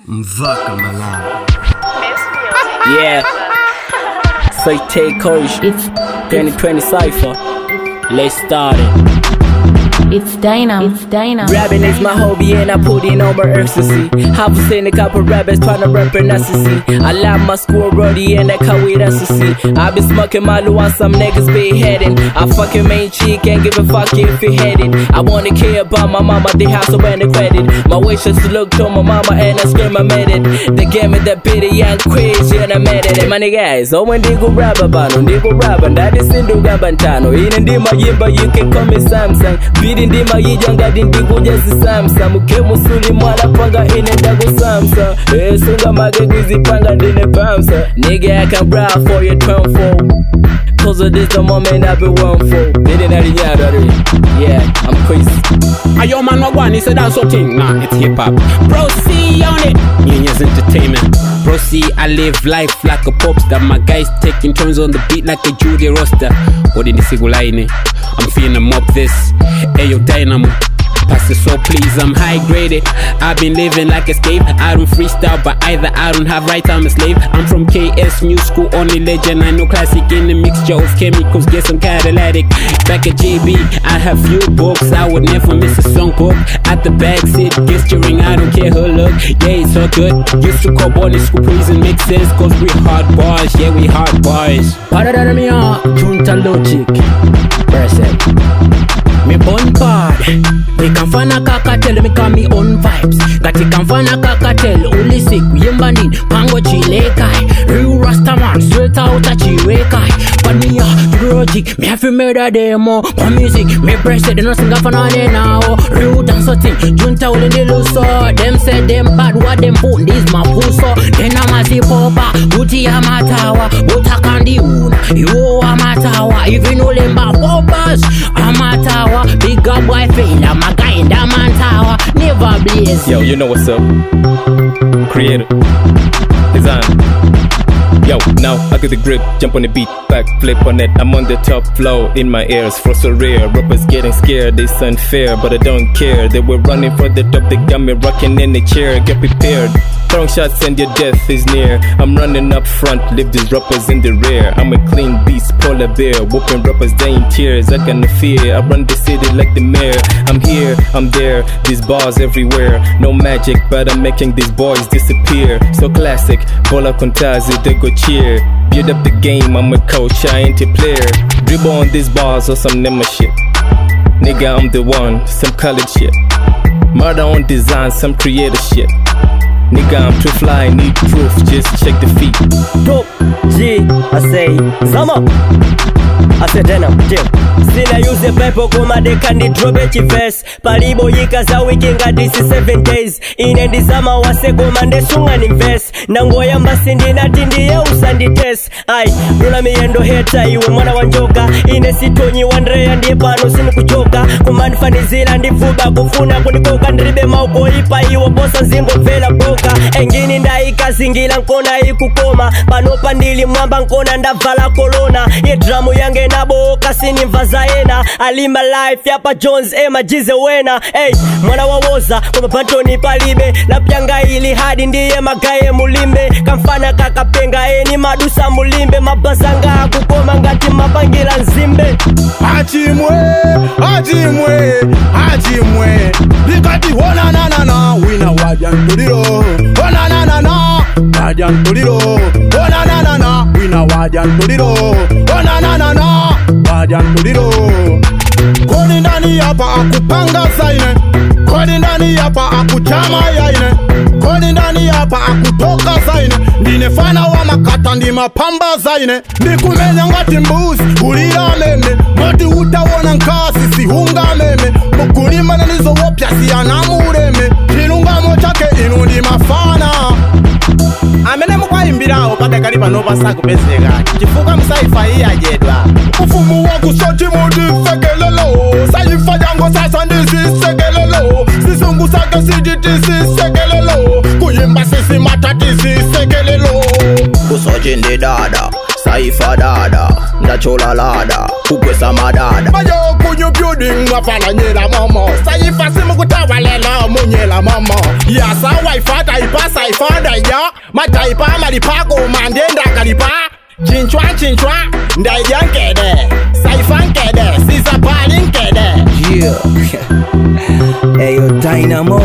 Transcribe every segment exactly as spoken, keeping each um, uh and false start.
Mvaka malala. Yeah. So you take courage. It's twenty twenty Cypher. Let's start it. It's Dynam. It's Dynam. Rapping is my hobby and I put in over ecstasy. Have seen a couple rappers trying to rap in ecstasy. I love my school roadie and I come with ecstasy. I been smoking my loo and some niggas be heading. I fucking main cheek and give a fuck if you headed. I wanna care about my mama, they have so many credit. My wish is to look to my mama and I scream I made it. They gave me that bitty young crazy and I made it. And my niggas, oh when they go rap about no, they go rap and that is in the gabantano. In the my yimba, you can call me Samsung. Ndima yijanga ndikuja si Samsung. Muke musuli mwala panga inenda ku Samsung. Eh sunga magegwizi panga ndine bamsa. Nigga I can rap for your turn for. Cause of this the moment I've been waiting for. Didn't know the yeah, I'm crazy. Ayo man wagwan, it's a dance thing. Nah, it's hip hop. Bro C on it. Nyenya's entertainment. Bro C, I live life like a pop star. My guys taking turns on the beat like a Judy roster. What in the single line? I'm feeling mob this. Ayo Dynamo. Pass it so please, I'm high graded. I've been living like a slave. I don't freestyle, but either I don't have right, I'm a slave. I'm from K S, new school, only legend. I know classic in the mixture of chemicals, get some catalytic. Back at J B, I have few books. I would never miss a song book. At the back seat, gesturing, I don't care her look. Yeah, it's all good. Used to call body school prison, makes sense, cause we hard boys. Yeah, we hard boys. Para me on, junta logic. Person. Me born bad. Me can fana kakatel, me can me own vibes. Gati can fana kakatel, only sick, yembanin, pango chile kai. Real Rastaman, straight out a chile kai. But me a project, me have to murder demo. For music, me breast it, no singa fana now. Real dance thing, junta ul in the luso. Them say them bad, what them put, this my puso. Then I'm a zipopa, buti amatawa, buta kandi una. Yo amatawa, even all them bad popas, amatawa. Big up boy feel I'm a guy in the man tower. Never blaze. Yo, you know what's up. Creator. Design. Yo, now I get the grip, jump on the beat, back flip on it. I'm on the top flow, in my ears, frost so rare. Rappers getting scared, it's unfair, but I don't care. They were running for the top, they got me rocking in the chair. Get prepared, throwing shots and your death is near. I'm running up front, leave these rappers in the rear. I'm a clean beast, polar bear, whooping rappers, they in tears. I got no fear, I run the city like the mayor. I'm here, I'm there, these bars everywhere. No magic, but I'm making these boys disappear. So classic, bola contazi, they go cheer. Build up the game, I'm a coach, I ain't a player. Dribble on these bars or some Nema shit. Nigga, I'm the one, some college shit. Murder on design, some creative shit. Nigga, I'm too fly, need proof, just check the feet. Top G, I say, Zama. I say Dynam, Jim. Sina use pepo kuma de kandi drobe chifes. Palibo yika za wiki nga disi seven days. Inendi zama wase goma nde sunga ni ves. Nango yamba sindi na tindi ya usandi test. Ay, rula miyendo heta iwe mwana wanjoka. Ine sitonyi wandrea ndi pano sini kuchoka. Kumanfani zila ndi fuba kufuna kunikoka. Ndribe mauko ipa iwe bosa zingo vela boka. Engini nda ika zingila nkona ikukoma. Panopa ndili mwamba nkona ndavala kolona. Ye dramu yange nabo kasini mvazaena. Alima life yapa Jones ema jize wena. Hey, mwana wawoza kwa patoni palibe. Lapyanga ili hadi ndiye magaye mulimbe. Kamfana kakapenga eni madusa mulimbe. Mabasanga kukoma ngati mapangila nzimbe. Hachimwe, hachimwe, hachimwe. Bikati hona na na na. Wina wajan tuliro. Hona na na na. Wajan tuliro. Hona na na na. Wina wajan tuliro. Hona na na na. Wajan tuliro. Kodi ndani yapa akupanga saine. Kodi ndani yapa akuchama yaine. Kodi ndani yapa akutoka saine. Ndine fana wa makata ndi mapamba zaine. Ndikumenya ngati mbuzi ulira meme. Moti utawona nkasi si hunga meme. Mukulima na nizo wopya si anamureme. Chilunga mochake inu ndi mafana. Amene mukwa imbirawo pake kalipa nopa saku bezega. Chifuka msaifa iya jedwa. Ufumu waku sochi mudi segelelo. Saifa yango sasa ndisi segelelo. Sisungu sake siditi si segelelo. Kuyimba sisi matati si segelelo. Kusochi ndi dada. Saifa dada ndachola lada kukwesa madada mayo kunyo building mafana nyela mama Saifa simu kutawalela munyela mama yasa waifa taipa Saifa daya mataipa malipako mandenda kalipa chinchwa chinchwa ndaya nkede Saifa nkede sisa pali nkede yeah. Ayo Dynamo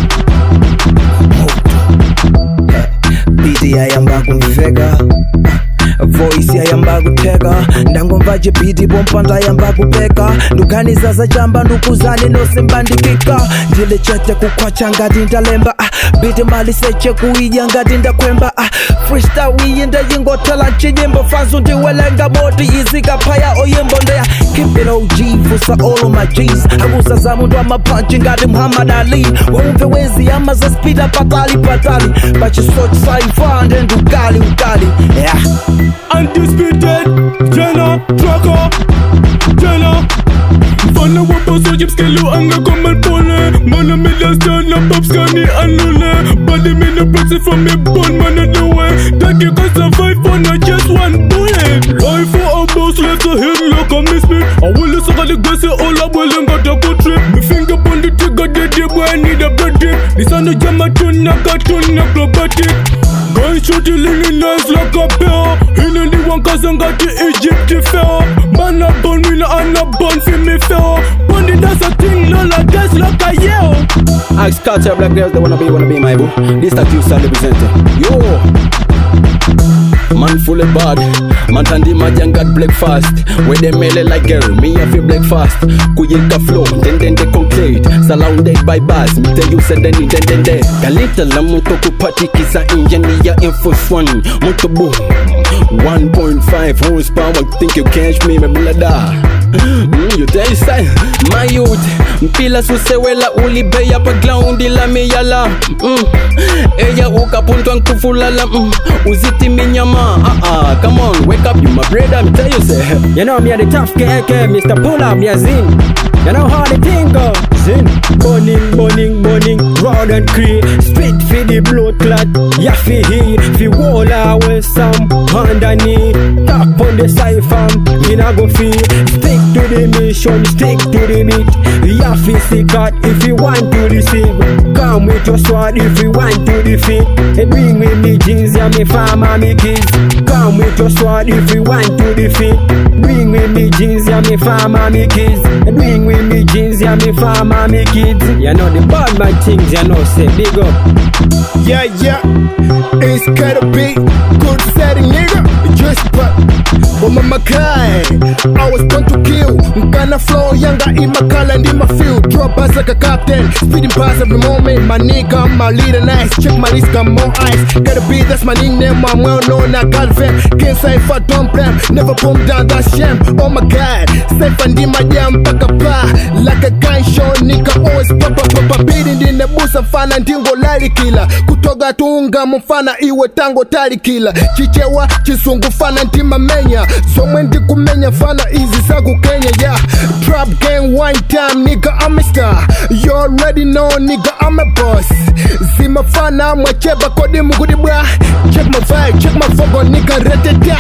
Beat yayamba kumveka Voice yayamba kuteka ndangomvaje beat bompanda yamba kupeka ndukaniza za chamba ndukuzani nosembandikika ndile chete kukwacha ngati ndalemba ah, beat mali seche kuija ngati ndakwemba ah, freestyle wiyinda yingotela nchinyimbo fanzu ndiwelenga moti izika paya oyimbo ndeya keep it O G fusa all of my G's akusa za mundu amapanchi ngati Muhammad Ali wumve wezi ama za speeda patali patali bachisochi Saifa ndendu ukali ukali yeah. Undisputed, Jenna, Tracker, Jenna. Fana wapo so jib skelu anga komal pole. Mana me last turn up up scanny anule. Body me no pressing from me bone man on the way. That you can survive for not just one bullet. Life for a boss, let's a hit look on me speed. I will listen to the grace all up well and got a good trip. Me finger on the trigger, dead dead boy I need a bread dip. This on the jam a tune, I got tune acrobatic. Guy shot you living nice like a bear. In the one cause I got the Egypt fair. Man a bun me no and a bun for me fair. Bundy does a thing no like this like a yell. Ask culture black girls they wanna be wanna be my boo. This that you start representing. Yo man full of bad. Man tandi majang got breakfast. Where they mele like girl, me a feel breakfast. Kuyeka flow, then then they concrete. Surrounded by bars, me tell you said then then then then. Kalita la moto kupati kisa engineer in force one. Moto boom, one point five horsepower. Think you catch me, me blada. Mm, you tell say, my youth. Mpila susewela ulibeya pa ground ila meyala. Mm, eya ukapuntwa nkufulala. Mm, uziti minyama. Ah ah, come on, wake up, you my brother. Me tell you say, you know me a the tough K K, Mister Pull Up, me a Zin. You know how the thing go. Zin, burning, burning, burning, round and cree. Spit for the blood clot. Ya fi he, fi wall away some underneath. Tap on the Saifa, me na go fi. Stick to the mission, stick to the beat. Ya fi sick out if you want to receive. Come with your sword if you want to defeat. And bring with me jeans, ya me farmer, me kids. Come with your sword if you want to defeat. Bring with me jeans, ya me farmer, me kids. And bring with me jeans, ya me farmer, me kids. You know the bad man things, you know say big up. Yeah, yeah, it's gotta be good setting, nigga. Just but, but mama kai, I was born to kill. Gonna flow younger in my color and in my field. Drop us like a captain, speeding past every moment. My nigga, I'm my leader, nice. Check my list, got more eyes. Gotta be, that's my nickname, I'm well known, I got them. Can't say if I don't blame, never pump down that shame. Oh my god, safe and in my jam, pack a bar. Like a gun show, nigga, always pop up, pop up. Beating in the bush, fana ndingo lari killer. Kutoga tuunga mfana iwe tango tari killer. Chichewa, chisungu fana ntima menya. So mwendi kumenya fana easy sagu Kenya, yeah. Trap gang one time, nigga, I'm a star. You already know, nigga, I'm a boss. Zima fana, mwacheba kodi mugudi bra. Check my vibe, check my fogo, nigga, reteta.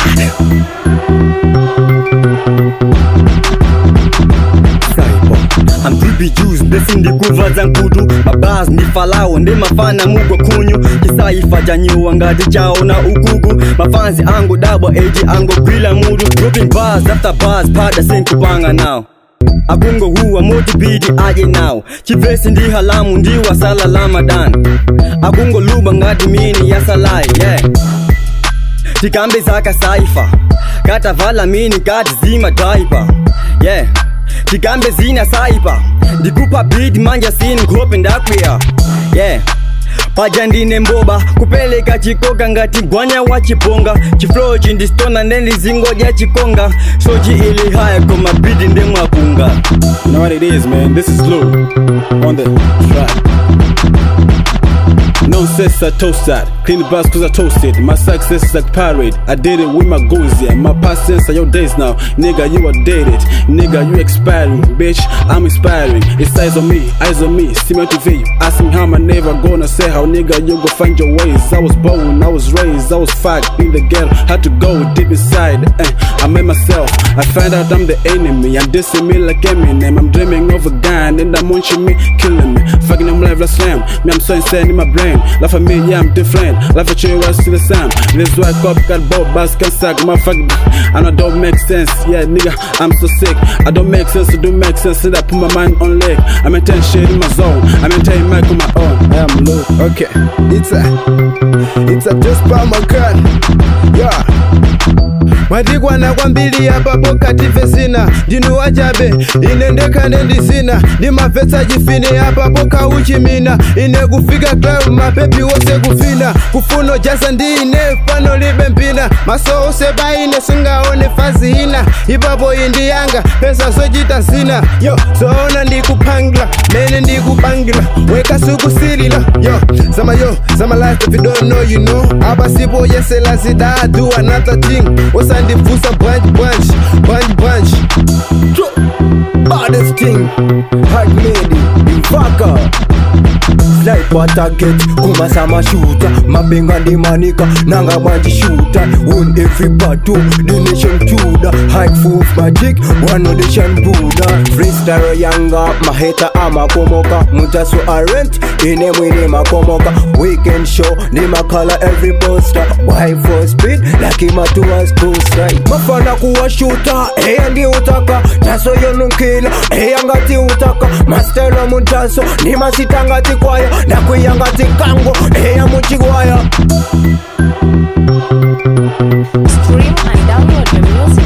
I'm creepy juice, blessing the kuva zankudu. Mabaz ni falao, nde mafana mugo kunyu. Kisaifa janyu angadi chao na ukugu. Mafanzi ango double A G ango grilla mudu. Dropping bars after bars, pada senku panga now. Akungo huwa motividi aje now. Chivesi ndi halamu ndi wasala Ramadan. Akungo luba ngadi mini ya salai, yeah. Tikambe zaka Saifa. Gata vala mini gadi zima diaper, yeah. Tikambe zina Saifa. Dikupa beat manja sini kope ndakwea, yeah. Pajandine mboba kupeleka chikoka ngati gwanya wa chiponga. Chiflow chindistona neli zingoja chikonga. Soji ili haya koma beat nde mwakunga. You know what it is, man, this is Lou on the track. nonsense I toast that. Clean bars cause I toasted. My success is like parade. I did it with my goals, yeah. My past tense are your days now. Nigga, you are dated. Nigga, you expiring. Bitch, I'm inspiring. It's eyes on me, eyes on me. See motivate you. Ask me how I never gonna say how, nigga, you go find your ways. I was born, I was raised, I was fucked in the ghetto. Had to go deep inside. Eh, I made myself. I find out I'm the enemy. I'm dissing me like Eminem. I'm dreaming of a gun and I'm munching me, killing me. Fucking them life like slam. Me, I'm so insane in my brain. Life for me, yeah, I'm different. Life for you, I still the same. This is why copycat bob bass can suck my fuck. And I don't make sense. Yeah, nigga, I'm so sick. I don't make sense, it don't make sense. So I put my mind on leg. I maintain shit in my zone. I maintain mic on my own. I am low. Okay, it's a, it's a just by my gun. Yeah. Madigwa na kwambili hapa poka tifesina. Dinu wajabe, inendeka nendisina. Di mafesa jifine hapa poka uchimina. Ine kufika club, mapepi wose kufina. Kufuno jasa ndine, pano libe mpina. Maso ose baine, sunga one fazi hina. Hipapo indi yanga, pesa sojita sina. Yo, so ona ndi kupangla, mene ndi kupangla. Weka suku silila, yo. Sama yo, sama life if you don't know, you know. Aba sipo yese la sida, I do another thing. What's and the fusa bunch, bunch, bunch, bunch. Baddest thing, hard made in Faka. Sniper target, kuma sama shooter. Mabenga di manika, nanga manji shooter. Won every battle, the nation Judah. High foof magic, one audition Buddha. Freestyle yanga, maheta ama komoka. Mutasu arent, ine mwini makomoka. Weekend show, nima color every poster. Why for speed, laki matuwa poster. Mafana kuwa shooter, eya ndi utaka. Taso yonunkila, eya ngati utaka. Master muntaso, nima sitangati kwaya. Nakuyangati kango, eya muchigwaya. Stream and download your music